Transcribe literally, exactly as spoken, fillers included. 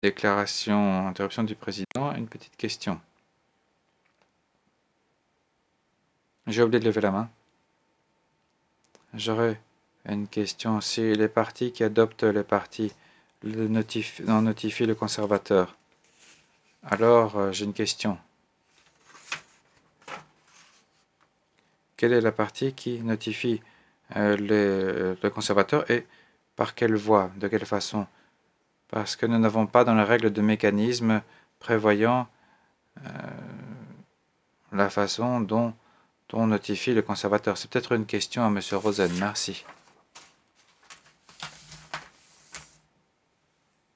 Déclaration, interruption du président, une petite question. J'ai oublié de lever la main. J'aurais une question. Si les partis qui adoptent les partis le notif en notifient le conservateur, alors euh, j'ai une question. Quelle est la partie qui notifie euh, le, le conservateur et par quelle voie, de quelle façon? Parce que nous n'avons pas dans la règle de mécanisme prévoyant euh, la façon dont on notifie le conservateur. C'est peut-être une question à M. Rosen. Merci.